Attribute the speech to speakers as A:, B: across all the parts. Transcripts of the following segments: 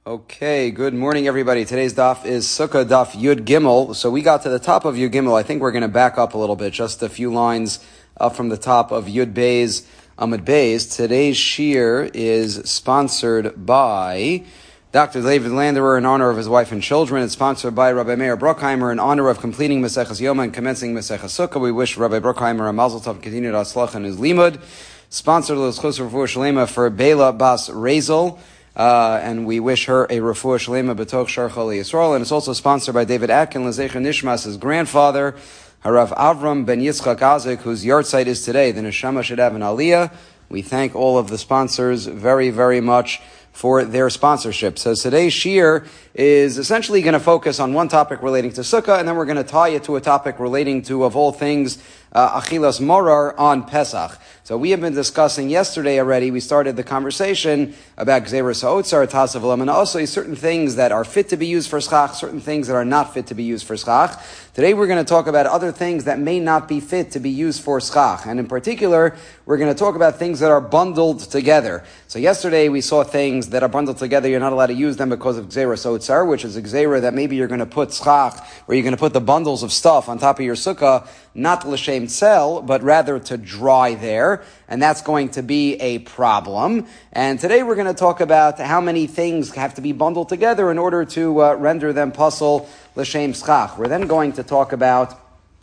A: Okay, good morning everybody. Today's daf is Sukkah daf Yud Gimel. So we got to the top of Yud Gimel. I think we're going to back up a little bit, just a few lines up from the top of Yud Beis Amud Beis. Today's shir is sponsored by Dr. David Landerer in honor of his wife and children. It's sponsored by Rabbi Meir Brockheimer in honor of completing Maseches Yoma and commencing Maseches Sukkah. We wish Rabbi Brockheimer a mazel tov, continued atzlacha in his limud. Sponsored l'schus refuah shlema for Bela Bas Rezel. And we wish her a refuah shlema b'toch shar chali Yisrael. And it's also sponsored by David Atkin, l'zecher nishmas, his grandfather, Harav Avram ben Yitzchak Azik, whose yahrzeit is today. The neshama should have an aliyah. We thank all of the sponsors very, very much for their sponsorship. So today's shir is essentially going to focus on one topic relating to Sukkah, and then we're going to tie it to a topic relating to, of all things, Achilas Morar on Pesach. So we have been discussing yesterday already, we started the conversation about Gzeras HaOtzar, Tasav Lam, and also certain things that are fit to be used for Schach, certain things that are not fit to be used for Schach. Today we're going to talk about other things that may not be fit to be used for Schach. And in particular, we're going to talk about things that are bundled together. So yesterday we saw things that are bundled together, you're not allowed to use them because of Gzeras HaOtzar, which is a Gzera that maybe you're going to put Schach, or you're going to put the bundles of stuff on top of your Sukkah, not l'shem tzel, but rather to dry there, and that's going to be a problem. And today we're going to talk about how many things have to be bundled together in order to render them pasul l'shem schach. We're then going to talk about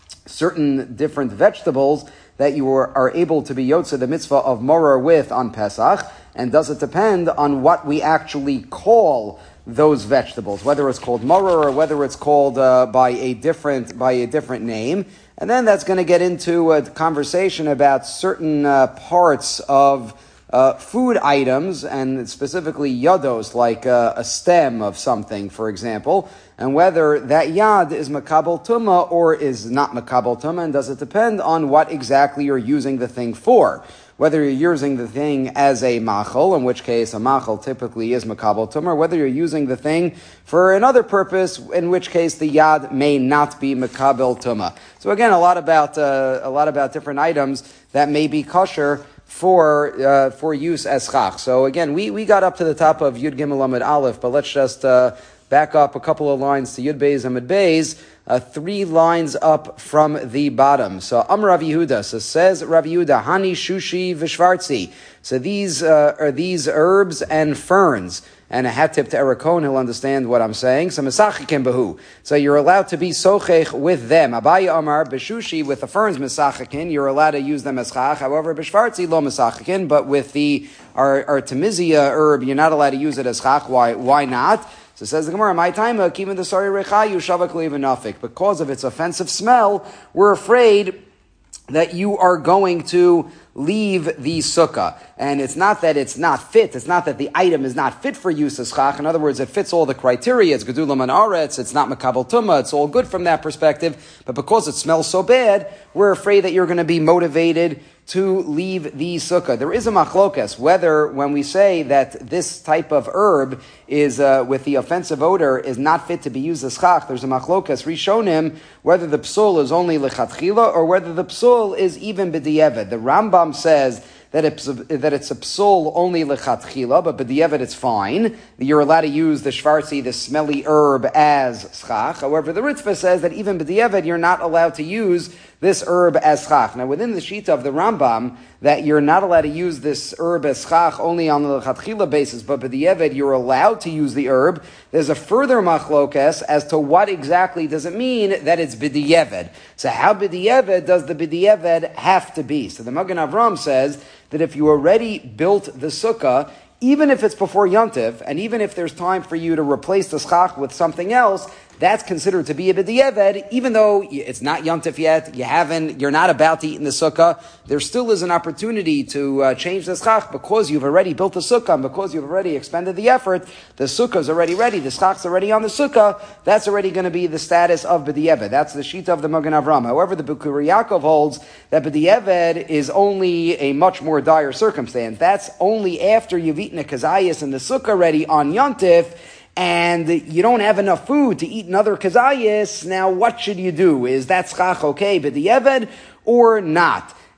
A: certain different vegetables that you are able to be yotze the mitzvah of morar with on Pesach, and does it depend on what we actually call those vegetables, whether it's called morar or whether it's called by a different name. And then that's going to get into a conversation about certain parts of food items, and specifically yados, like a stem of something, for example, and whether that yad is makabel tumah or is not makabel tumah, and does it depend on what exactly you're using the thing for. Whether you're using the thing as a machal, in which case a machal typically is makabel tumah, or whether you're using the thing for another purpose, in which case the yad may not be makabel tumah. So again, a lot about different items that may be kosher for use as schach. So again, we got up to the top of Yud Gimel Amud Aleph, but let's just back up a couple of lines to Yud Beis Amud Beis, 3 lines up from the bottom. So Rav Yehuda, so says Rav Yehuda, Hani Shushi Vishvartzi. So these are these herbs and ferns. And a hat tip to Ericon, he'll understand what I'm saying. So Mesachikim Behu. So you're allowed to be sochech with them. Abaye Amar, Beshushi, with the ferns Mesachikin, you're allowed to use them as chach. However, Beshvartzi lo Mesachikin, but with the Artemisia herb, you're not allowed to use it as chach. Why not? So says the Gemara, my time, even the Sari Rechayu Shavak Levanafik. Because of its offensive smell, we're afraid that you are going to leave the sukkah. And it's not that it's not fit. It's not that the item is not fit for use as chach. In other words, it fits all the criteria. It's gedulam and aretz. It's not makabel tumah. It's all good from that perspective. But because it smells so bad, we're afraid that you're going to be motivated to leave the sukkah. There is a machlokas, whether when we say that this type of herb is with the offensive odor is not fit to be used as chach, there's a machlokas rishonim, whether the psul is only lechatchila or whether the psul is even b'di'evet. The Rambam says that it's a psul only lechatchila, but b'di'evet it's fine. You're allowed to use the shvartzi, the smelly herb, as schach. However, the Ritva says that even b'di'evet you're not allowed to use this herb as schach. Now, within the shita of the Rambam, that you're not allowed to use this herb as schach only on the lechatchila basis, but b'di'evet you're allowed to use the herb. There's a further machlokes as to what exactly does it mean that it's b'di'evet. So how b'di'evet does the b'di'evet have to be? So the Magen Avram says that if you already built the sukkah, even if it's before Yontif, and even if there's time for you to replace the schach with something else, that's considered to be a b'di'evet, even though it's not Yontif yet, you're not about to eat in the sukkah, there still is an opportunity to change the schach because you've already built the sukkah, and because you've already expended the effort, the sukkah's already ready, the schach's already on the sukkah, that's already going to be the status of b'di'evet. That's the shita of the Magen Avram. However, the Bukuri Yaakov holds that b'di'evet is only a much more dire circumstance. That's only after you've eaten a kazayas in the sukkah already on Yontif, and you don't have enough food to eat another kazayas. Now, what should you do? Is that schach okay b'di'evet or not?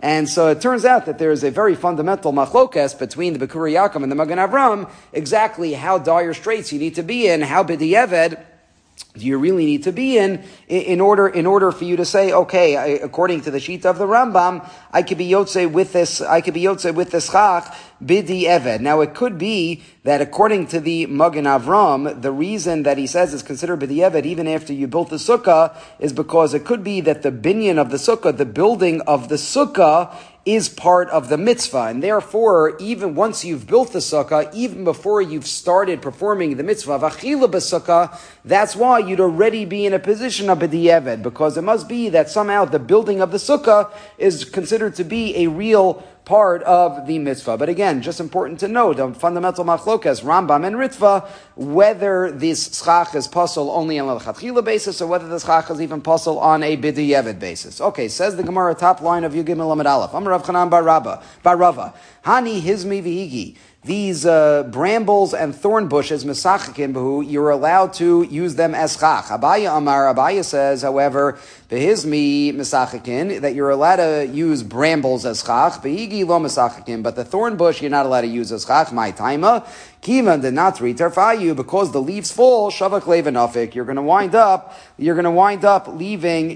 A: And so it turns out that there is a very fundamental machlokes between the Bikurai Yaakov and the Magen Avram, exactly how dire straits you need to be in, how b'di'eved do you really need to be in order for you to say, okay, according to the sheet of the Rambam, I could be yotze with this chach bidi eved. Now it could be that according to the Magen Avram, the reason that he says is considered bidi eved even after you built the sukkah is because it could be that the binyan of the sukkah, the building of the sukkah, is part of the mitzvah, and therefore, even once you've built the sukkah, even before you've started performing the mitzvah of achila b'sukkah, that's why you'd already be in a position of b'di'eved, because it must be that somehow the building of the sukkah is considered to be a real part of the mitzvah. But again, just important to note, the fundamental machlokas, Rambam and Ritva, whether this schach is puzzle only on a lechatchila basis, or whether the schach is even puzzle on a b'di'eved basis. Okay, says the Gemara, top line of Yud Gimel Amud Aleph. Amar Rav Chanan bar Rava. Hani hizmi v'higi. These brambles and thorn bushes, mesachikin b'hu, you're allowed to use them as chach. Abaya says, however, behizmi mesachikin, that you're allowed to use brambles as chach, behigi lo mesachikin, but the thorn bush you're not allowed to use as chach. My taima, kivan de natri terfayu, because the leaves fall, shavak levanafik, you're going to wind up leaving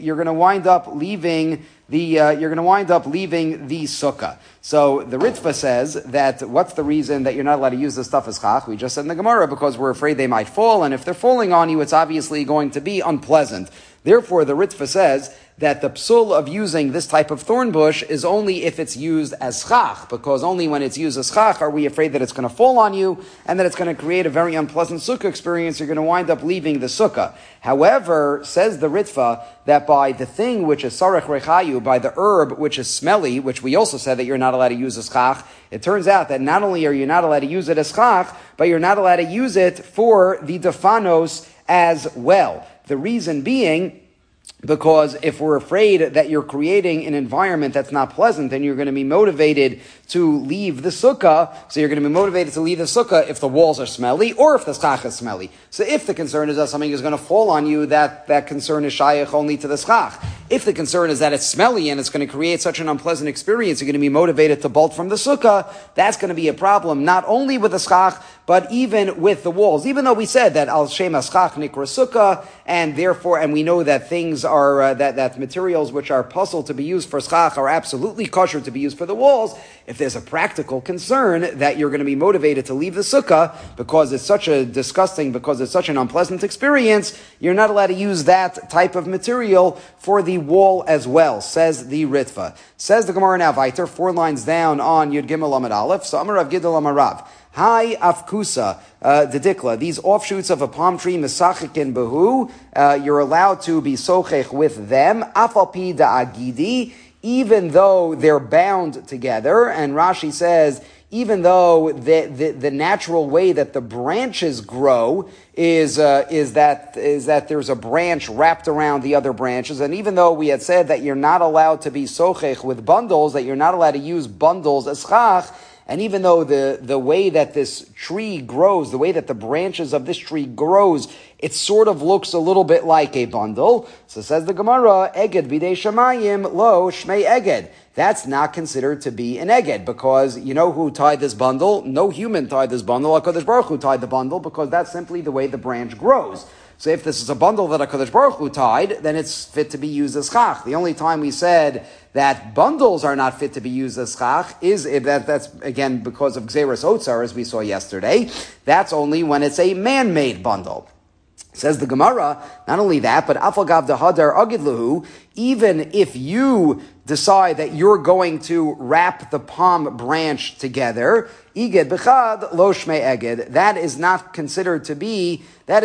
A: the sukkah. So the Ritva says that what's the reason that you're not allowed to use this stuff as chach? We just said in the Gemara, because we're afraid they might fall, and if they're falling on you, it's obviously going to be unpleasant. Therefore, the Ritva says that the psul of using this type of thorn bush is only if it's used as chach, because only when it's used as chach are we afraid that it's going to fall on you and that it's going to create a very unpleasant sukkah experience. You're going to wind up leaving the sukkah. However, says the Ritva, that by the thing which is sarech rechayu, by the herb which is smelly, which we also said that you're not allowed to use as chach, it turns out that not only are you not allowed to use it as chach, but you're not allowed to use it for the defanos as well. The reason being, because if we're afraid that you're creating an environment that's not pleasant, then you're going to be motivated to leave the sukkah. So you're going to be motivated to leave the sukkah if the walls are smelly or if the schach is smelly. So if the concern is that something is going to fall on you, that concern is shayach only to the schach. If the concern is that it's smelly and it's going to create such an unpleasant experience, you're going to be motivated to bolt from the sukkah, that's going to be a problem not only with the schach, but even with the walls. Even though we said that al shem schach nikra sukkah, and therefore, and we know that things are, that materials which are puzzle to be used for schach are absolutely kosher to be used for the walls, if there's a practical concern that you're going to be motivated to leave the sukkah because it's such a disgusting, because it's such an unpleasant experience, you're not allowed to use that type of material for the wall as well, says the Ritva. Says the Gemara now, weiter, 4 lines down on Yud Gimel Amud Aleph. So Amar Rav Gidel Amar Rav. Hi afkusa, dedikla. These offshoots of a palm tree, mesachikin behu, you're allowed to be sochech with them. Afalpi da'agidi, even though they're bound together. And Rashi says, even though the natural way that the branches grow is that there's a branch wrapped around the other branches, and even though we had said that you're not allowed to be sochech with bundles, that you're not allowed to use bundles as chach, and even though the way that this tree grows, the way that the branches of this tree grows, it sort of looks a little bit like a bundle. So says the Gemara, Eged bidei shamayim lo shmei eged. That's not considered to be an eged, because you know who tied this bundle? No human tied this bundle. HaKadosh Baruch Hu tied the bundle, because that's simply the way the branch grows. So if this is a bundle that HaKadosh Baruch Hu tied, then it's fit to be used as chach. The only time we said that bundles are not fit to be used as chach is that's again because of Gzeras Otzar, as we saw yesterday. That's only when it's a man-made bundle. Says the Gemara, not only that, but afagav dehadar agidlahu, even if you decide that you're going to wrap the palm branch together, iged bechad lo shmei eged, that is not considered to be an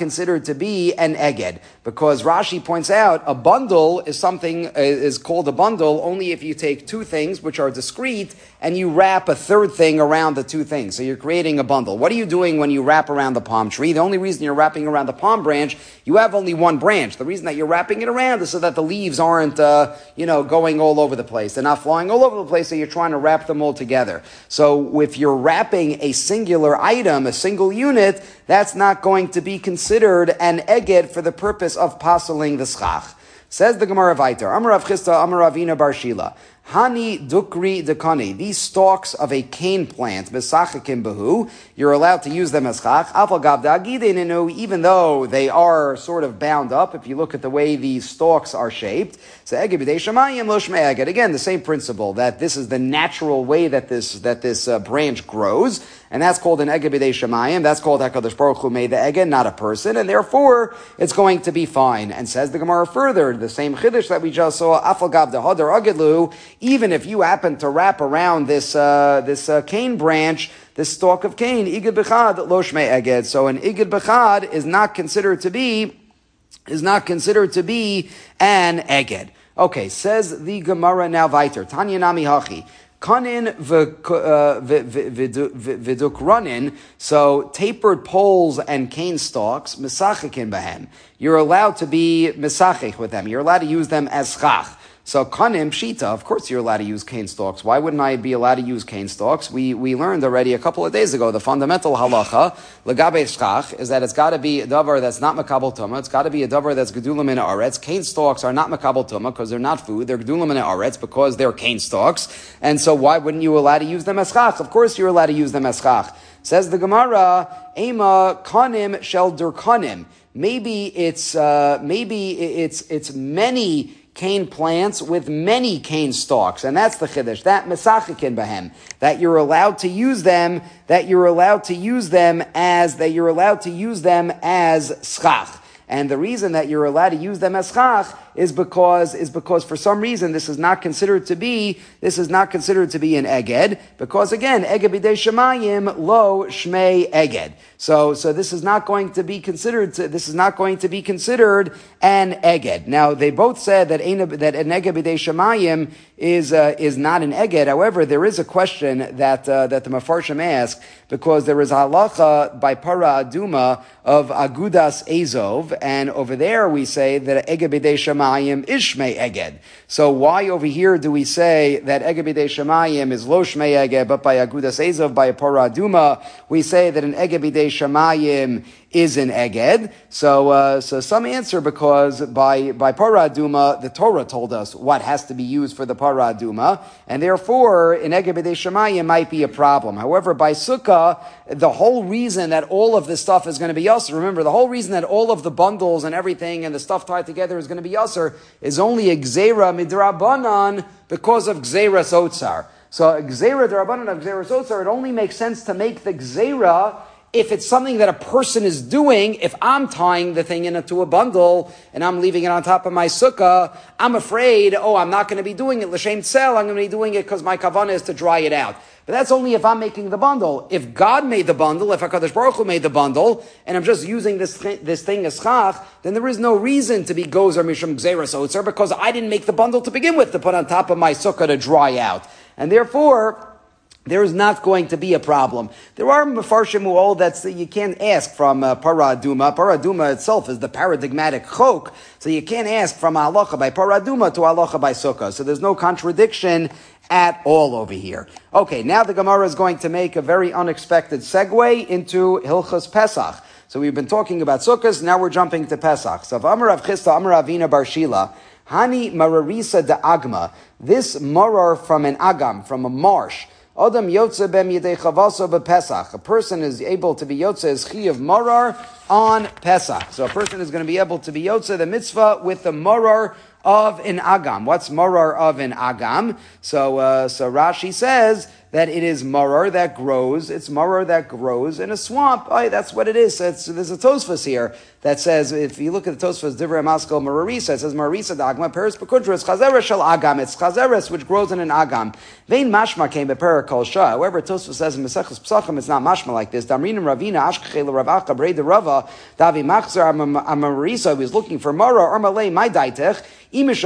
A: eged, because Rashi points out a bundle is called a bundle only if you take 2 things which are discrete and you wrap a third thing around the 2 things. So you're creating a bundle. What are you doing when you wrap around the palm tree? The only reason you're wrapping around the palm branch, you have only one branch. The reason that you're wrapping it around is so that the leaves aren't, going all over the place. They're not flying all over the place, so you're trying to wrap them all together. So if you're wrapping a singular item, a single unit, that's not going to be considered an eged for the purpose of pasaling the schach. Says the Gemara Vayter, Amar Rav Chisda, Amar Ravina Bar Shila. Hani dukri dekani. These stalks of a cane plant, mesachikim behu, you're allowed to use them as chach. Afal gav da'agidenu, even though they are sort of bound up, if you look at the way these stalks are shaped. So eged b'dei shamayim lo shmei eged. Again, the same principle, that this is the natural way that this branch grows, and that's called an eged b'dei shamayim. That's called HaKadosh Baruch Hu made the eged, not a person, and therefore it's going to be fine. And says the Gemara further, the same chiddush that we just saw, afal gav da'hadar agedlu, even if you happen to wrap around this cane branch, this stalk of cane, igid b'chad lo shmei eged. So an igid b'chad is not considered to be an eged. Okay, says the Gemara now weiter. Tanya nami hachi. Kanin v'dukranin, so tapered poles and cane stalks, mesachikin behem. You're allowed to be mesachich with them. You're allowed to use them as chach. So kanim pshita, of course you're allowed to use cane stalks. Why wouldn't I be allowed to use cane stalks? We learned already a couple of days ago, the fundamental halacha, legabe shchach, is that it's got to be a davar that's not makabel tumah. It's got to be a davar that's gedulim in aretz. Cane stalks are not makabel tumah because they're not food. They're gedulim in aretz because they're cane stalks. And so why wouldn't you allow to use them as chach? Of course you're allowed to use them as chach. Says the Gemara, ema kanim shel durkanim. Maybe it's many cane plants with many cane stalks, and that's the chiddush, that mesachikin behem, that you're allowed to use them as schach. And the reason that you're allowed to use them as chach is because for some reason this is not considered to be an eged, because again, eged b'dei shemayim lo shmei eged. So this is not going to be considered an eged. Now they both said that an eged b'dei shemayim is not an eged. However, there is a question that the Mefarshim ask, because there is a halacha by para aduma of agudas ezov, and over there we say that eged b'dei shemayim is shmei eged. So why over here do we say that eged b'dei shemayim is lo shmei eged, but by agudas ezov, by para aduma, we say that an eged b'dei shemayim is an eged? So some answer, because by para aduma, the Torah told us what has to be used for the para aduma, and therefore an eged b'dei shemayim might be a problem. However, by sukkah, the whole reason that all of this stuff is going to be yasser, remember, the whole reason that all of the bundles and everything and the stuff tied together is going to be yasser is only a gzeira midrabanan because of gzeiras otzar. So a gzeira drabanan of gzeiras otzar, it only makes sense to make the gzeira if it's something that a person is doing. If I'm tying the thing into a bundle and I'm leaving it on top of my sukkah, I'm afraid, I'm not going to be doing it l'shem tzel, I'm going to be doing it because my kavanah is to dry it out. But that's only if I'm making the bundle. If God made the bundle, if HaKadosh Baruch Hu made the bundle, and I'm just using this thing as chach, then there is no reason to be gozer mishum gzeiras otzer, because I didn't make the bundle to begin with to put on top of my sukkah to dry out. And therefore, there is not going to be a problem. There are mefarshim who hold that you can't ask from para aduma. Para aduma itself is the paradigmatic chok, so you can't ask from halacha by para aduma to halacha by sukkah. So there's no contradiction at all over here. Okay, now the Gemara is going to make a very unexpected segue into Hilchos Pesach. So we've been talking about Sukkos, now we're jumping to Pesach. So Amar Rav Chisda, Amar Avina Bar Shila, Hani mararisa de agma, this marar from an agam, from a marsh. Adam yotze bem yedei chavaso b'Pesach. A person is able to be yotze as chi of marar on Pesach. So a person is going to be able to be yotze the mitzvah with the marar of an agam. What's marar of an agam? So Rashi says that it is marar that grows. It's marar that grows in a swamp. That's what it is. There's a Tosfos here that says, if you look at the Tosfos, Divrei Maskal Mararisa, it says Mararisa d'agma, Peres Pekudra, Chazeres shel agam. It's Chazeres which grows in an agam. Vein mashma came bePera Kol Shah. However, Tosfos says in Maseches Pesachim, it's not mashma like this. Damrinim Ravina Ashkechel Ravacha Brei de Rava Davi Machzer Mararisa. He was looking for marar. Armalei my daitech. If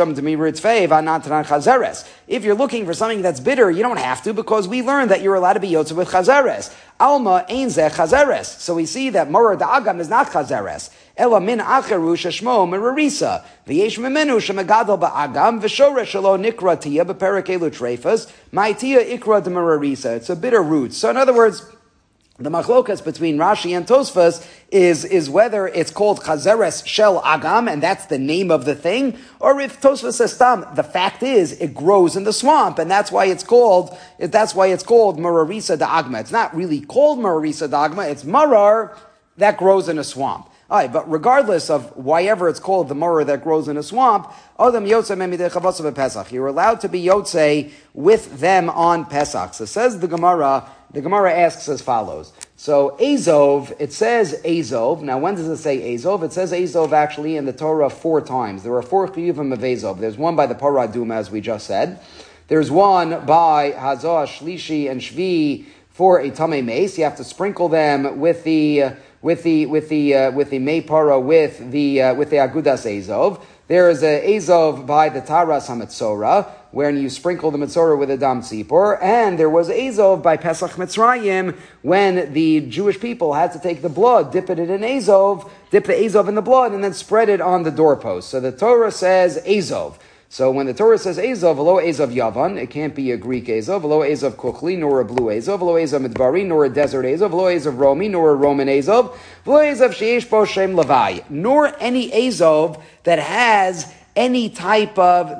A: you're looking for something that's bitter, you don't have to, because we learned that you're allowed to be yotze with chazeres. Alma ein zeh chazeres. So we see that marar da'agam is not chazeres. Ela min acheru sheshmo merarisa. V'yesh memenu shemegadol ba'agam v'shoreh shelo nikra tia b'perek elu treifas. My tia ikra de merarisa. It's a bitter root. So in other words, The machlokas between Rashi and Tosfos is whether it's called chazeres shel agam, and that's the name of the thing, or if Tosfos says stam, the fact is it grows in the swamp, and that's why it's called mararisa da agma. It's not really called mararisa da agma, it's marar that grows in a swamp. All right, but regardless of why ever it's called the marar that grows in a swamp, you're allowed to be yotze with them on Pesach. So says the Gemara asks as follows. So Azov, it says Azov. Now when does it say Azov? It says Azov actually in the Torah 4 times. There are 4 chiyuvim of Azov. There's one by the Parah Aduma, as we just said. There's one by Hazah, Shlishi, and Shvi for a Tamei Mace. You have to sprinkle them with the Mei Parah, with the Agudas Azov. There is a Azov by the Taras HaMetzorah, when you sprinkle the Metzorah with a Dam Tzipor, and there was Azov by Pesach Mitzrayim, when the Jewish people had to take the blood, dip the Azov in the blood, and then spread it on the doorpost. So the Torah says Azov. So when the Torah says Azov, v'lo Azov Yavan, it can't be a Greek Azov, v'lo Azov Kuchli, nor a blue Azov, v'lo Azov Midbari, nor a desert Azov, v'lo Azov Romi, nor a Roman Azov, v'lo Azov Sheyesh Bo Shem Levai, nor any Azov that has any type of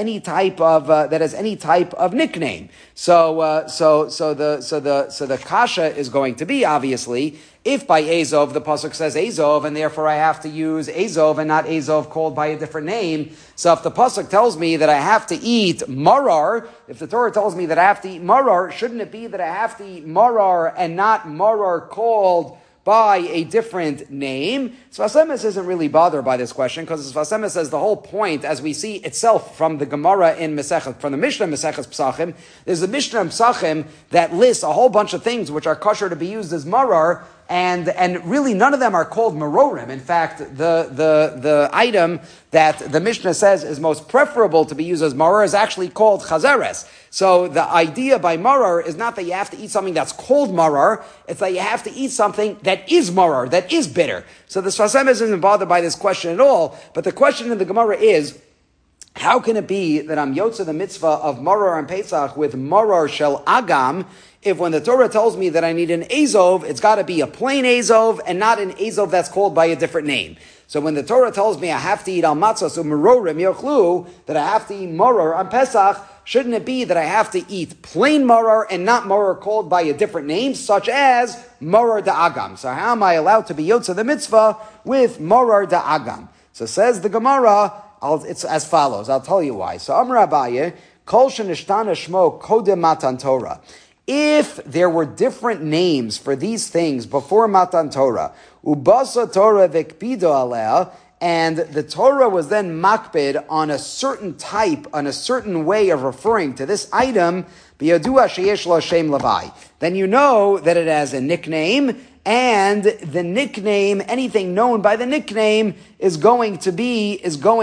A: nickname. So the kasha is going to be, obviously, if by Azov the pasuk says Azov, and therefore I have to use Azov and not Azov called by a different name. So if the pasuk tells me that I have to eat marar, if the Torah tells me that I have to eat marar, shouldn't it be that I have to eat marar and not marar called by a different name? Sfas Emes isn't really bothered by this question, because Sfas Emes says the whole point, as we see itself from the Gemara in Mesechus, from the Mishnah Mesechus Pesachim, there's a Mishnah Pesachim that lists a whole bunch of things which are kosher to be used as marar, and really none of them are called marorim. In fact, the item that the Mishnah says is most preferable to be used as marar is actually called chazeres. So the idea by marar is not that you have to eat something that's called marar, it's that you have to eat something that is marar, that is bitter. So the Sfas Emes isn't bothered by this question at all, but the question in the Gemara is, how can it be that I'm yotze the mitzvah of marar and Pesach with marar shel agam, if when the Torah tells me that I need an Azov, it's got to be a plain Azov and not an Azov that's called by a different name. So when the Torah tells me I have to eat al matzah, so merorim yochlu, that I have to eat marar on Pesach, shouldn't it be that I have to eat plain marar and not marar called by a different name, such as marar da'agam? So how am I allowed to be yotze the mitzvah with marar da'agam? So says the Gemara, it's as follows. I'll tell you why. So Amar Abaye, kol shenishtana shmo kodem matan Torah. If there were different names for these things before Matan Torah, ubasa Torah vekpido alea, and the Torah was then makbid on a certain type, on a certain way of referring to this item, biyadua sheyesh lo shem levai, then you know that it has a nickname, and the nickname, anything known by the nickname, is going to be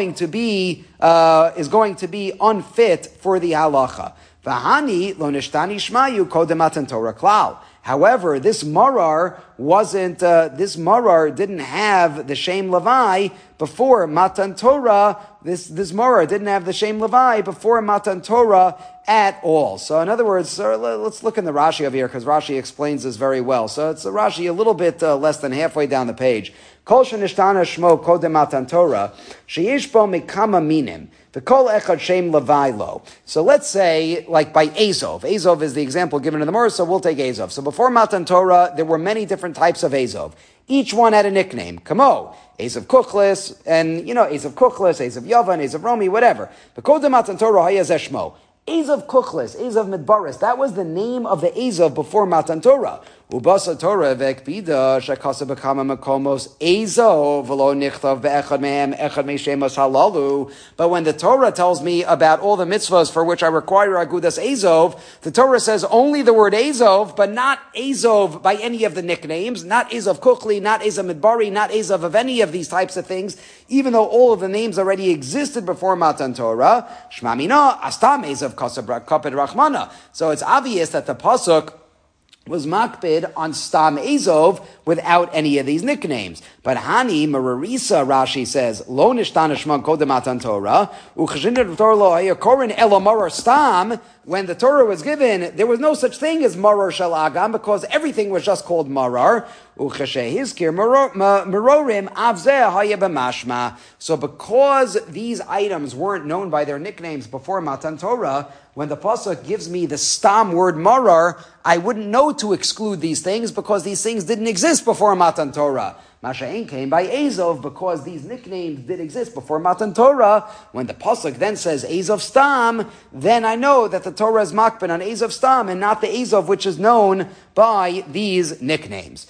A: unfit for the halacha. V'hani lo nishtani shmayu kodem matan Torah klal. However, this marar didn't have the shem levai before Matan Torah. This marar didn't have the shem levai before Matan Torah at all. So in other words, let's look in the Rashi over here, because Rashi explains this very well. So it's a Rashi a little bit less than halfway down the page. Kol shenishtana shmo kodem Matan Torah, sheyesh bo mikama minim. The kol echad shem levai lo. So let's say, like by Azov. Azov is the example given in the Gemara, so we'll take Azov. So before Matan Torah, there were many different types of Azov. Each one had a nickname. Kamo, Azov Kuchlis, and Azov Kuchlis, Azov Yavan, Azov Romi, whatever. But kodem Matan Torah hayazeh shmo. Azov Kuchlis, Azov Midbaris, that was the name of the Azov before Matan Torah. Ubasa Torah vekpida shekasa bekama makomos Azov v'lo nichtav be'echad mehem echad me'shemos halalu. But when the Torah tells me about all the mitzvahs for which I require agudas Azov, the Torah says only the word Azov, but not Azov by any of the nicknames, not Azov Kuchli, not Azov Midbari, not Azov of any of these types of things, even though all of the names already existed before Matan Torah. Shmamina astam Azov kaped rachmana. So it's obvious that the pasuk was makbid on Stam Azov without any of these nicknames. But Hani, Mararisa, Rashi says, Lo nishtana shman kodem matan Torah, uchashinat Torah lo hayakorin elo marar Stam, when the Torah was given, there was no such thing as Marar Shel Agam because everything was just called Marar. So because these items weren't known by their nicknames before Matan Torah, when the pasuk gives me the stam word Marar, I wouldn't know to exclude these things because these things didn't exist before Matan Torah. Masha'in came by Azov because these nicknames did exist before Matan Torah. When the pasuk then says Azov Stam, then I know that the Torah is makbid on Azov Stam and not the Azov which is known by these nicknames.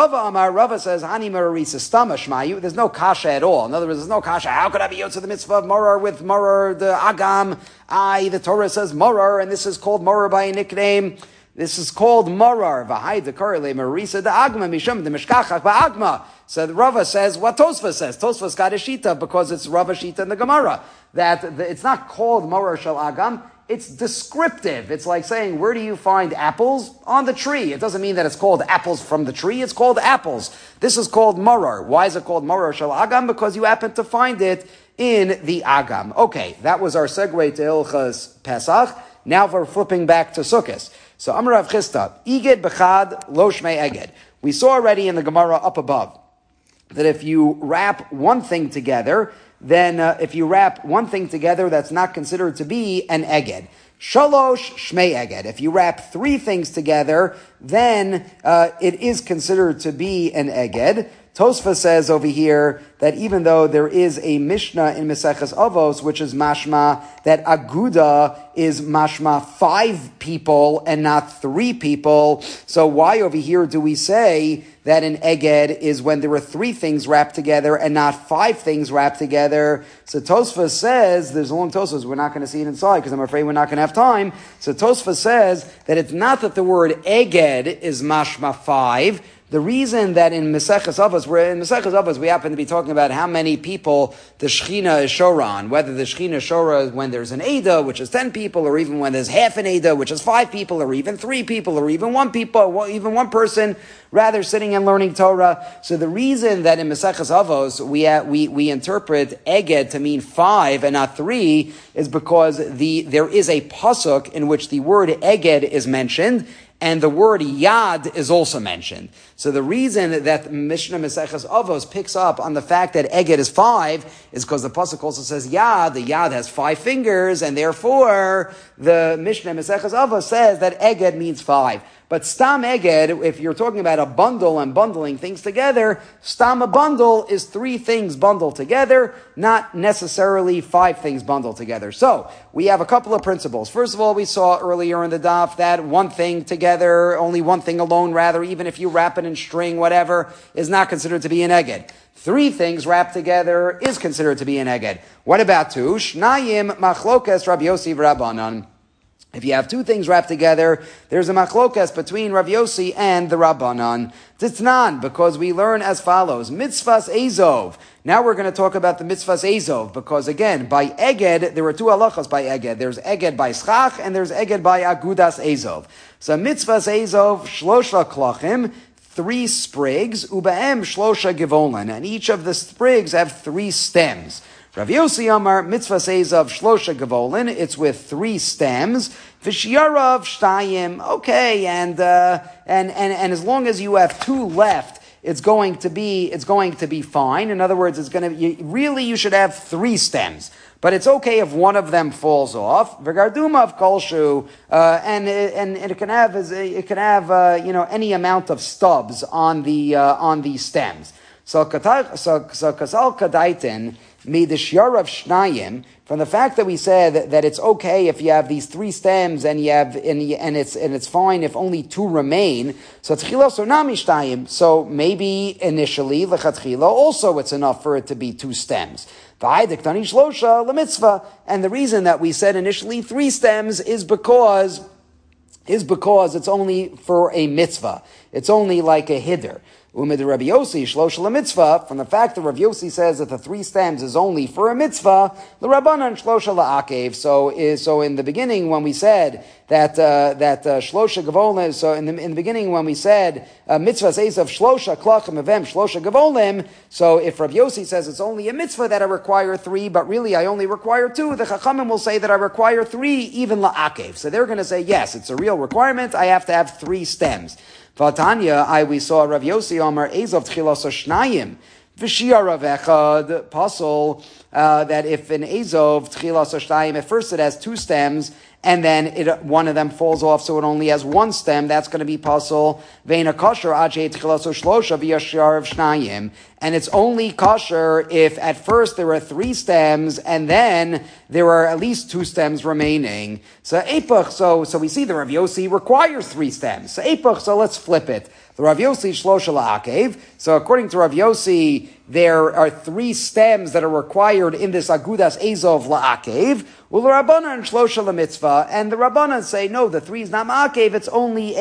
A: Rava says, Hani Mararisa Stama Shmayu. There's no kasha at all. In other words, there's no kasha. How could I be yotze the mitzvah of Morar with Morar, the Agam? The Torah says Morar, and this is called Morar by a nickname. This is called Morar. V'hai dekarele Mararisa the Agma Mishum the Mishkachach Ba'agma. So Rava says what Tosfos says. Tosfos got a shita because it's Rava shita in the Gemara. That it's not called Morar Shel Agam. It's descriptive. It's like saying, where do you find apples? On the tree. It doesn't mean that it's called apples from the tree. It's called apples. This is called Marar. Why is it called Marar Shel Agam? Because you happen to find it in the Agam. Okay, that was our segue to Ilchas Pesach. Now we're flipping back to Sukkot. So Amar Rav Chisda, Iged Bechad Lo Shmei Eged. We saw already in the Gemara up above that if you wrap one thing together, then if you wrap one thing together, that's not considered to be an eged. Shalosh shmei eged. If you wrap three things together, then it is considered to be an eged. Tosfa says over here that even though there is a Mishnah in Maseches Avos, which is mashma, that Aguda is mashma 5 people and not 3 people. So why over here do we say that an eged is when there were 3 things wrapped together and not 5 things wrapped together? So Tosfa says, there's a long Tosfa, we're not going to see it inside because I'm afraid we're not going to have time. So Tosfa says that it's not that the word eged is mashma 5. The reason that in Maseches Avos, we happen to be talking about how many people the Shechina is Shora on, whether the Shechina is Shora is when there's an Eda, which is 10 people, or even when there's half an Eda, which is 5 people, or even 3 people, or even 1 even one person, rather sitting and learning Torah. So the reason that in Maseches Avos we interpret Eged to mean 5 and not 3 is because there is a pasuk in which the word Eged is mentioned, and the word Yad is also mentioned. So the reason that Mishnah Maseches Avos picks up on the fact that Eged is 5 is because the pasuk also says Yad. The Yad has 5 fingers, and therefore the Mishnah Maseches Avos says that Eged means 5. But Stam Eged, if you're talking about a bundle and bundling things together, Stam a bundle is 3 things bundled together, not necessarily 5 things bundled together. So, we have a couple of principles. First of all, we saw earlier in the daf that one thing together, only one thing alone rather, even if you wrap it in string, whatever, is not considered to be an Eged. 3 things wrapped together is considered to be an Eged. What about 2? Shnayim machlokes Rabbi Yossi v'Rabbanan. If you have 2 things wrapped together, there's a machlokas between Rav Yossi and the Rabbanan. Titnan, because we learn as follows. Mitzvahs Azov. Now we're going to talk about the Mitzvahs Azov, because again, by Eged, there were 2 halachas by Eged. There's Eged by Schach, and there's Eged by Agudas Azov. So Mitzvahs Azov, Shlosha Klachim, 3 sprigs, Ubaem Shlosha Givolan, and each of the sprigs have 3 stems. Rav Yossi Amar mitzvah says of shlosha gevolin. It's with 3 stems. V'shiyarav shtayim. Okay, and as long as you have 2 left, it's going to be fine. In other words, you should have 3 stems. But it's okay if one of them falls off. V'gardumav kolshu, and it can have any amount of stubs on the stems. So kasal kadaitin. Midishyarav shnayim, from the fact that we said that it's okay if you have these 3 stems and it's fine if only 2 remain. So tchila sonami shtayim. So maybe initially lechatchila also it's enough for it to be 2 stems. V'haidik tani shlosha lemitzvah. And the reason that we said initially 3 stems is because it's only for a mitzvah. It's only like a hiddur. Umid Rabbi Yossi, Shlosh mitzvah, from the fact that Rabbi Yossi says that the 3 stems is only for a mitzvah, the Rabbanan Shlosh la'akev. So in the beginning when we said that Shlosha Gavolim, so in the beginning when we said mitzvah says of Shlosha Klachim Avem Shlosha Gavolim, so if Rabbi Yossi says it's only a mitzvah that I require 3, but really I only require 2, the Chachamim will say that I require 3 even la'akev. So they're going to say, yes, it's a real requirement, I have to have 3 stems. Vatanya, we saw Rav Yossi Amar Ezov Tchilas Shnayim V'Shia Rav Echad Pasol that if an Ezov Tchilas Shnayim at first it has 2 stems and then one of them falls off, so it only has 1 stem. That's going to be Pasol Veina Kosher Ajei Tchilas Shlosha V'Yashar of Shnayim, and it's only kosher if at first there are 3 stems and then there are at least 2 stems remaining. So Eipach, so we see the Rav Yossi requires 3 stems. So Eipach, so let's flip it. The Rav Yossi Shlosha la'akev. So according to Rav Yossi, there are 3 stems that are required in this Agudas Ezov la'akev. Well, the Rabbanan Shlosha la'mitzvah, and the Rabbanan say, no, the 3 is not ma'akev, it's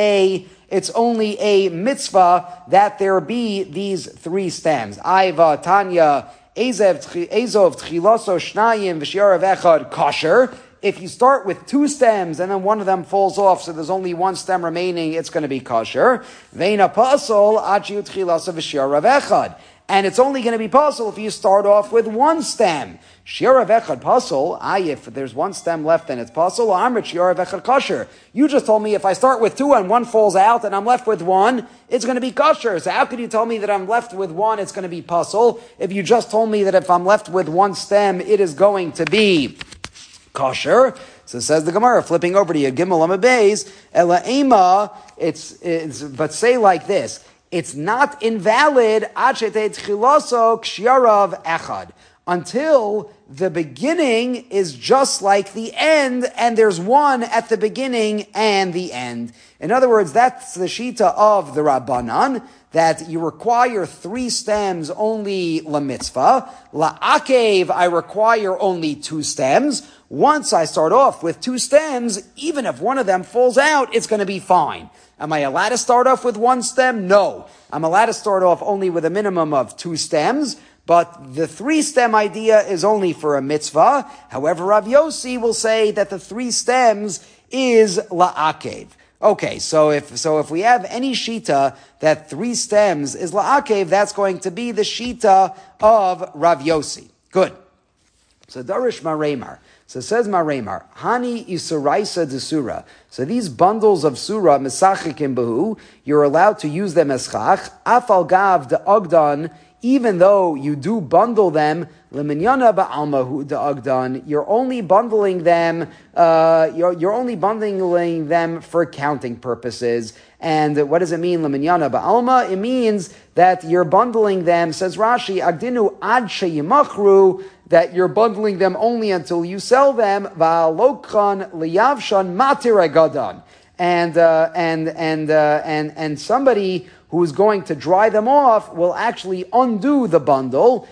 A: only a mitzvah that there be these 3 stems. Aiva, Tanya, Ezov Tchilaso Shnayim V'Shiyarav Echad kosher. If you start with 2 stems and then one of them falls off, so there's only 1 stem remaining, it's going to be kosher. Veina pasol achiu tchilasa v'shiyarav echad. And it's only going to be pasol if you start off with 1 stem. Shiyarav echad pasol, if there's 1 stem left then it's pasol, amrit shiyarav echad kosher. You just told me if I start with 2 and 1 falls out and I'm left with 1, it's going to be kosher. So how could you tell me that I'm left with 1, it's going to be pasol, if you just told me that if I'm left with 1 stem, it is going to be kosher? So says the Gemara, flipping over to Yud Gimel Amud Beis, Ela Ema, but say like this, it's not invalid until the beginning is just like the end, and there's 1 at the beginning and the end. In other words, that's the shita of the Rabbanan, that you require 3 stems only la mitzvah. La'akev, I require only 2 stems. Once I start off with 2 stems, even if one of them falls out, it's going to be fine. Am I allowed to start off with 1 stem? No. I'm allowed to start off only with a minimum of 2 stems, but the 3 stem idea is only for a mitzvah. However, Rav Yossi will say that the 3 stems is la'akev. Okay, so if we have any shita that 3 stems is la'akev, that's going to be the shita of Rav Yossi. Good. So Darish Maremar. So it says Maremar, Hani Isuraisa de Surah. So these bundles of Surah, Mesachikim Behu, you're allowed to use them as Chach. Afal Gav de Ogdan, even though you do bundle them, Leminyana Ba'almahu de Ogdan, you're only bundling them, you're only bundling them for counting purposes. And what does it mean, Leminyana Ba'alma? It means that you're bundling them, says Rashi, Agdinu Ad Sheyimachru, that you're bundling them only until you sell them, Va'alokhan Liyavshan Matiragadon. And somebody who is going to dry them off will actually undo the bundle.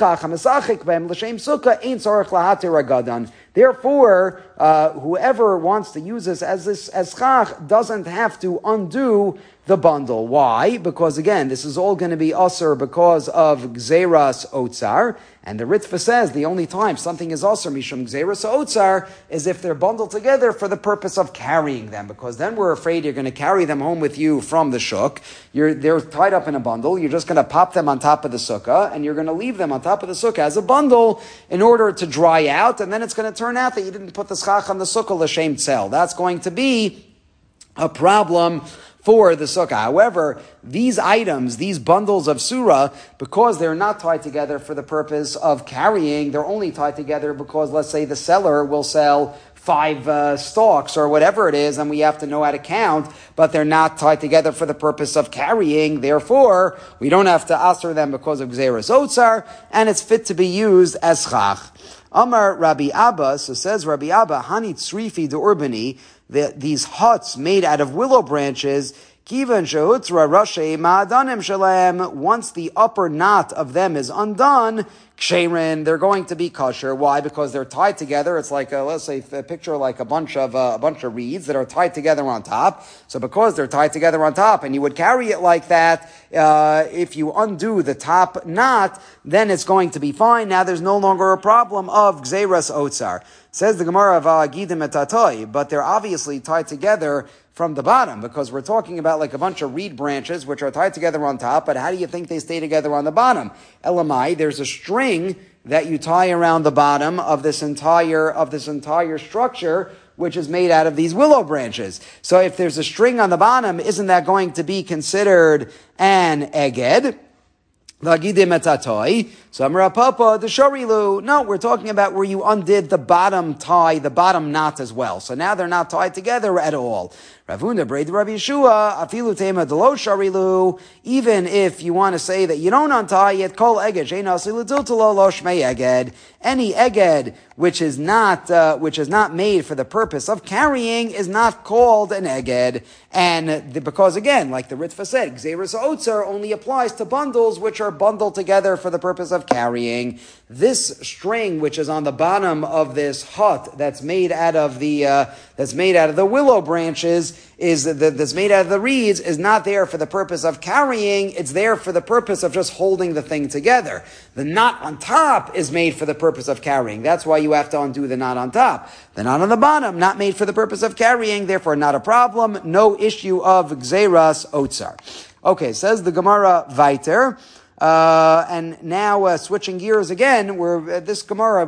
A: Therefore, whoever wants to use this as chach doesn't have to undo the bundle. Why? Because again, this is all going to be usher because of gzeras otzar. And the Ritva says the only time something is usher mishum gzeras otzar is if they're bundled together for the purpose of carrying them. Because then we're afraid you're going to carry them home with you from the shuk. They're tied up in a bundle. You're just going to pop them on top of the sukkah, and you're going to leave them on top of the sukkah as a bundle in order to dry out. And then it's going to turn out that you didn't put the schach on the sukkah l'shem tzel. That's going to be a problem for the sukkah. However, these items, these bundles of surah, because they're not tied together for the purpose of carrying, they're only tied together because, let's say, the seller will sell 5 stalks or whatever it is, and we have to know how to count, but they're not tied together for the purpose of carrying. Therefore, we don't have to asr them because of gzeras otzar, and it's fit to be used as chach. Amar Rabbi Abba, so says Rabbi Abba, Hani Tzrifi de Urbani, these huts made out of willow branches, Kivan shehutzra rashe ma'adanim shalem. Once the upper knot of them is undone, ksherin, they're going to be kosher. Why? Because they're tied together. It's like let's say a picture like a bunch of reeds that are tied together on top. So because they're tied together on top, and you would carry it like that, if you undo the top knot, then it's going to be fine. Now there's no longer a problem of gzeras otsar. Says the Gemara of Gidim et Tatoi, but they're obviously tied together from the bottom, because we're talking about like a bunch of reed branches which are tied together on top, but how do you think they stay together on the bottom? Elamai, there's a string that you tie around the bottom of this entire structure, which is made out of these willow branches. So if there's a string on the bottom, isn't that going to be considered an eged? So Amar Papa, the Shorilu. No, we're talking about where you undid the bottom tie, the bottom knot as well. So now they're not tied together at all. Ravuna Braid Rabbi Yeshua, Afilu Tema Delo Shorilu. Even if you want to say that you don't untie it, Kol Eged Sheina Asilu Tiltalo Lo Shmei Eged. Any eged which is not made for the purpose of carrying is not called an eged. And because again, like the Ritva said, Gzeras Otzar only applies to bundles which are bundled together for the purpose of carrying. This string, which is on the bottom of this hut, that's made out of the willow branches, that's made out of the reeds, is not there for the purpose of carrying. It's there for the purpose of just holding the thing together. The knot on top is made for the purpose of carrying. That's why you have to undo the knot on top. The knot on the bottom, not made for the purpose of carrying, therefore not a problem. No issue of gzeras otzar. Okay, says the Gemara weiter. And now switching gears again, this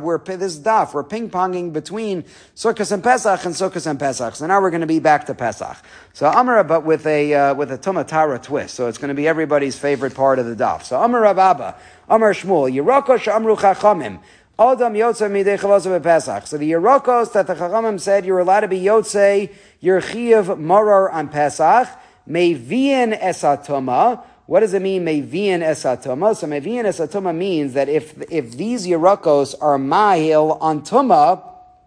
A: daf, we're ping-ponging between Sukkot and Pesach and Sukkot and Pesach. So now we're going to be back to Pesach. So Amar, but with a Tumatara twist. So it's going to be everybody's favorite part of the daf. So Amar Abba, Amar Shmuel, Yeroko she'amru chachamim, Adam Yotzei midei chavoso bePesach. So the Yerokos that the Chachamim said you're allowed to be Yotzei, your Chiyav Marar on Pesach, Mevian Esatoma. What does it mean, Mevian Esatoma? So Mevian Esatoma means that if these Yerakos are Mahil on Tuma,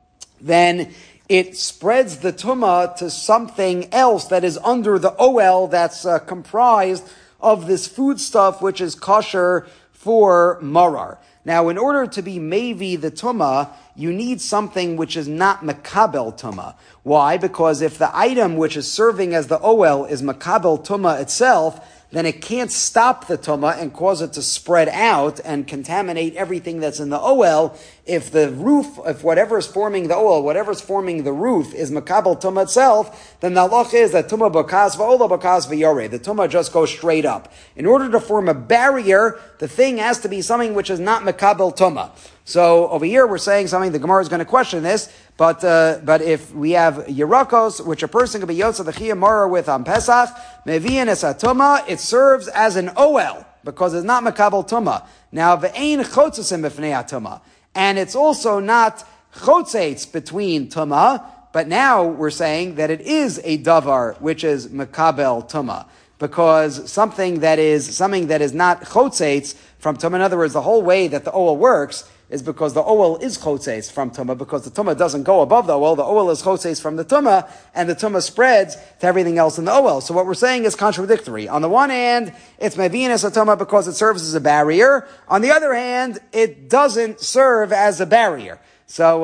A: then it spreads the Tuma to something else that is under the Oel that's comprised of this food stuff which is kosher for Marar. Now, in order to be Mevi the Tuma, you need something which is not Makabel Tuma. Why? Because if the item which is serving as the Oel is Makabel Tuma itself, then it can't stop the Tuma and cause it to spread out and contaminate everything that's in the Oel. If the roof, if whatever is forming the Oel, whatever is forming the roof is Makabel Tuma itself, then the halach is that Tuma Bakas Va'ola Bakas V'yore. The Tuma just goes straight up. In order to form a barrier, the thing has to be something which is not Makabel Tuma. So over here we're saying something, the Gemara is going to question this, but if we have Yerakos, which a person could be Yotza the Chiyah Mara with on Pesach, Mevian Esatuma, it serves as an Oel, because it's not Makabel Tuma. Now, Ve'ein Chotzesim B'fnei Tuma. And it's also not Chotzetz between Tuma, but now we're saying that it is a Davar, which is Makabel Tuma. Because something that is not Chotzetz from Tuma, in other words, the whole way that the Oel works is because the Oel is Chotzeis from Tumah, because the Tumah doesn't go above the Oel. The Oel is Chotzeis from the Tumah, and the Tumah spreads to everything else in the Oel. So what we're saying is contradictory. On the one hand, it's Mevi'in es Tumah because it serves as a barrier. On the other hand, it doesn't serve as a barrier. So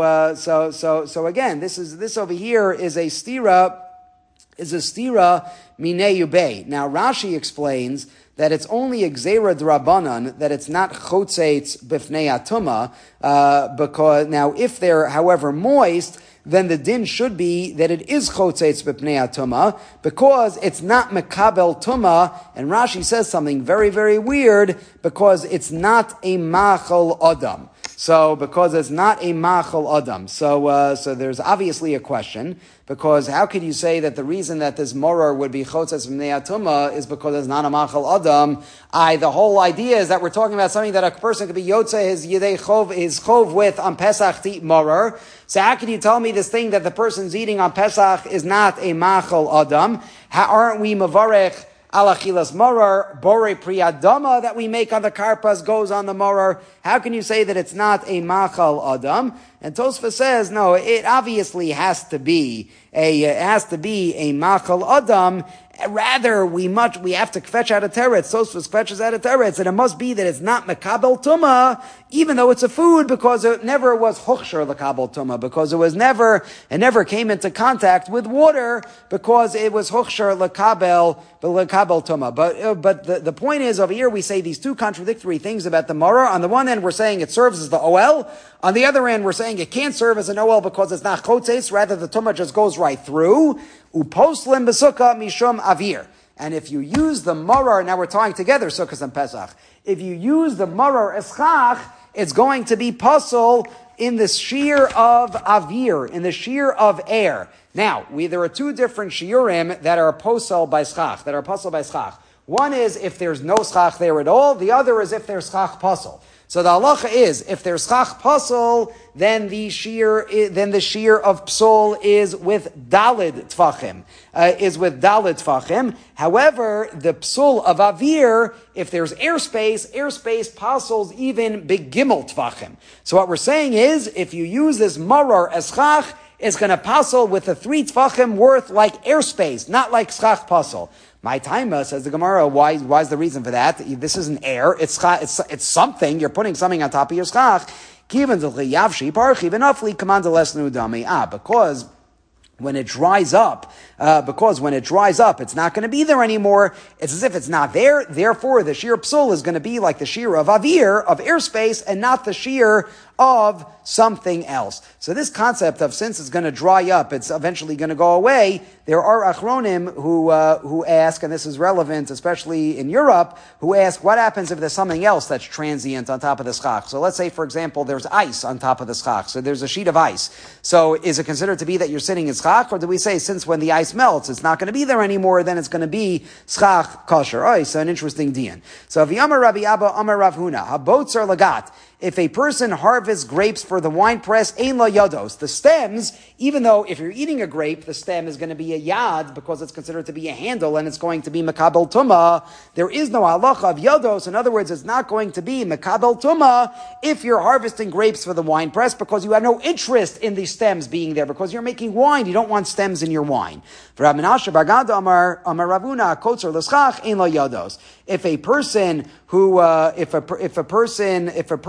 A: again, this over here is a stira minei yubei. Now Rashi explains that it's only a gzeira d'Rabbanan, that it's not chotzeitz b'fnei atuma, because now if they're, however, moist, then the din should be that it is chotzeitz b'fnei atuma, because it's not mekabel tuma, and Rashi says something very, very weird, because it's not a machal adam. So, because it's not a machal adam. So there's obviously a question, because how could you say that the reason that this morar would be chotzes from neatuma is because it's not a machal adam? The whole idea is that we're talking about something that a person could be yotze his yidei chov, his chov with on Pesach to eat morar. So how can you tell me this thing that the person's eating on Pesach is not a machal adam? How aren't we mavarech alachilas morar, bore priyadama that we make on the karpas goes on the morar? How can you say that it's not a machal adam? And Tosfos says, no, it obviously has to be a machal adam. Rather, we have to fetch out a teretz. Tosfos fetches out a teretz, and it must be that it's not mekabel tuma, even though it's a food, because it never was hochsher lekabel tuma, because it never came into contact with water, because it was hochsher lekabel tuma. But the point is, over here we say these two contradictory things about the maror. On the one hand, we're saying it serves as the oel. On the other hand, we're saying it can't serve as an oel because it's not chotzeis. Rather, the tuma just goes right through. Uposlim besukkah mishum avir. And if you use the maror, now we're tying together Sukkot and Pesach. If you use the maror eschach, it's going to be puzzle in the shear of avir, in the shear of air. Now, there are two different shiurim that are posel by schach, One is if there's no schach there at all. The other is if there's schach puzzle. So the halacha is, if there's schach puzzle, then the shear of psul is with dalid tfachim. However, the psul of avir, if there's airspace puzzles even big gimel tfachim. So what we're saying is, if you use this maror as schach, it's going to puzzle with the 3 tfachim worth like airspace, not like schach puzzle. My taima, says the Gemara, why is the reason for that? This isn't air, it's something, you're putting something on top of your schach. Because when it dries up, it's not going to be there anymore. It's as if it's not there. Therefore, the shear psul is going to be like the shear of avir, of airspace, and not the shear of something else. So this concept of since it's going to dry up, it's eventually going to go away. There are achronim who ask, and this is relevant, especially in Europe, who ask, what happens if there's something else that's transient on top of the schach? So let's say, for example, there's ice on top of the schach. So there's a sheet of ice. So is it considered to be that you're sitting in schach, or do we say since when the ice melts, it's not going to be there anymore, then it's going to be schach kosher? Oh, so an interesting dian. So v'yamar Rabbi Abba Amar Rav Huna, habotzer lagat. If a person harvests grapes for the wine press, ein la yados. The stems, even though if you're eating a grape, the stem is going to be a yad because it's considered to be a handle and it's going to be mekabel tuma. There is no halacha of yados. In other words, it's not going to be mekabel tuma if you're harvesting grapes for the wine press because you have no interest in the stems being there because you're making wine. You don't want stems in your wine. For Rav Menashe bar Gad Amar Ravuna kotzer l'schach ein la yados. If a person who, if a person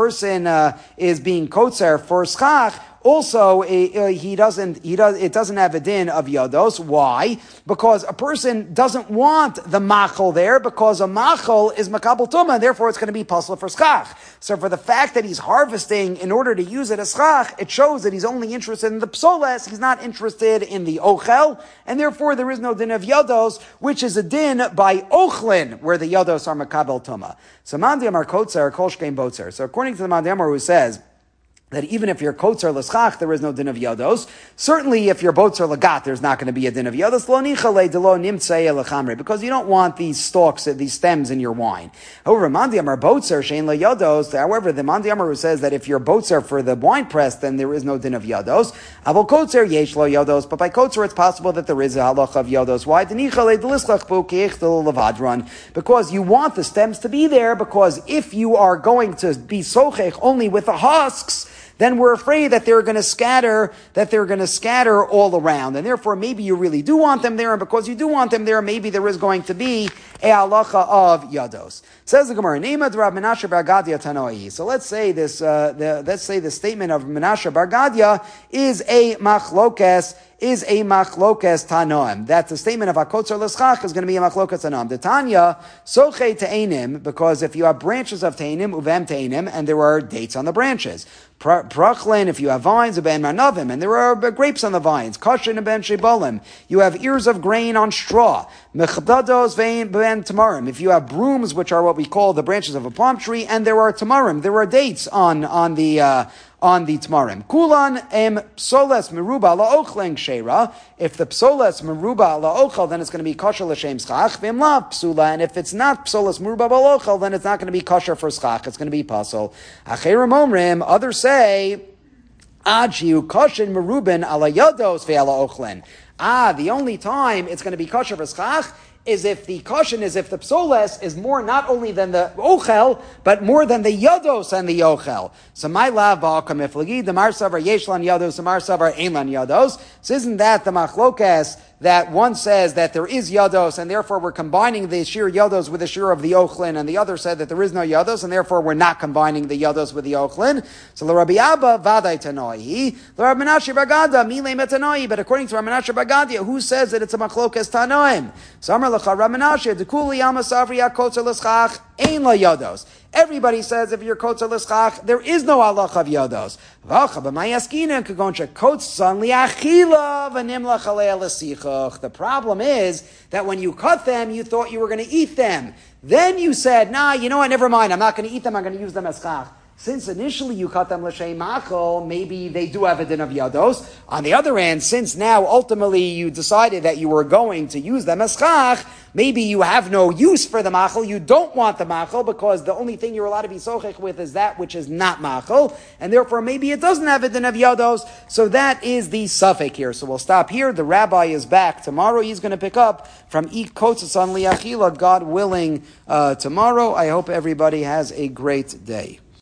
A: is being kotzer for schach, also it doesn't have a din of yados. Why? Because a person doesn't want the machal there, because a machal is makabel tuma, and therefore it's going to be pasla for schach. So for the fact that he's harvesting in order to use it as schach, it shows that he's only interested in the psoles, he's not interested in the ochel, and therefore there is no din of yados, which is a din by ochlin, where the yados are makabel tuma. So Mandi Amar Kotzer, Kol Shkein Botzer. So according to the Mandi Amar who says that even if you're kotzer l'schach, there is no din of yados. Certainly, if you're botzer lagat, there's not going to be a din of yados. Lo nichale de lo nimtzei lechamre, because you don't want these stalks, these stems in your wine. However, Mandi Amar botzer shein la yados. However, the Mandi Amar who says that if you're botzer for the wine press, then there is no din of yados. Avol kotzer yesh lo yados, but by kotzer it's possible that there is a halach of yados. Why? De nichale de lischach bu keich de levadron, because you want the stems to be there. Because if you are going to be sochech only with the husks, then we're afraid that they're going to scatter all around. And therefore, maybe you really do want them there, and because you do want them there, maybe there is going to be a halacha of yados. Says the Gemara, Neimad Rav Menashe bar Gadia Tanoi. So let's say the statement of Menashe bar Gadia is a machlokes tanoim. That the statement of Hakotzer l'schach is going to be a machlokes tanoim. The Tanya, soche te'enim, because if you have branches of te'enim, uvem te'enim, and there are dates on the branches. Prachlin, if you have vines, uben manavim, and there are grapes on the vines. Kashin uben shebalim, you have ears of grain on straw. Mechdados ben tamarim, if you have brooms, which are what we call the branches of a palm tree, and there are tamarim, there are dates on the tamarim. Kulan em psoles meruba la'ochlen sheira. If the psoles meruba la'ochel, then it's going to be kosher l'shem schach. V'im la psula, and if it's not psoles meruba la'ochel, then it's not going to be kosher for schach. It's going to be pasul. Acherim omrim, others say, ajiu koshin merubin ala yados ve'ala ochlen. The only time it's going to be kosher for schach is if the caution is if the psoles is more not only than the ochel, but more than the yados and the ochel. So my lav ba'akam iflagi, the mar savar yeshlan yados, the mar savar einlan yados. So isn't that the machlokas that one says that there is yados, and therefore we're combining the shir yados with the shir of the ochlin, and the other said that there is no yados, and therefore we're not combining the yados with the ochlin. So the Rabbi Abba vaday tanoi, the Rabbi Menashe Bagada mile metanoi. But according to Rabbi Menashe Bagadia, who says that it's a machlokas tanoim? So Amar lecha Rabbi Menashe dekuli amasavri akotzer l'schach ein la yados. Everybody says if you're kotzer l'schach, there is no halach of yados. The problem is that when you cut them, you thought you were going to eat them. Then you said, nah, you know what, never mind, I'm not going to eat them, I'm going to use them as chach. Since initially you cut them l'shem machol, maybe they do have a din of yados. On the other hand, since now ultimately you decided that you were going to use them as chach, maybe you have no use for the machol, you don't want the machol, because the only thing you're allowed to be sochech with is that which is not machol, and therefore maybe it doesn't have a din of yados. So that is the suffix here. So we'll stop here. The rabbi is back tomorrow. He's going to pick up from Ik Kotzes on Liachila, God willing, tomorrow. I hope everybody has a great day.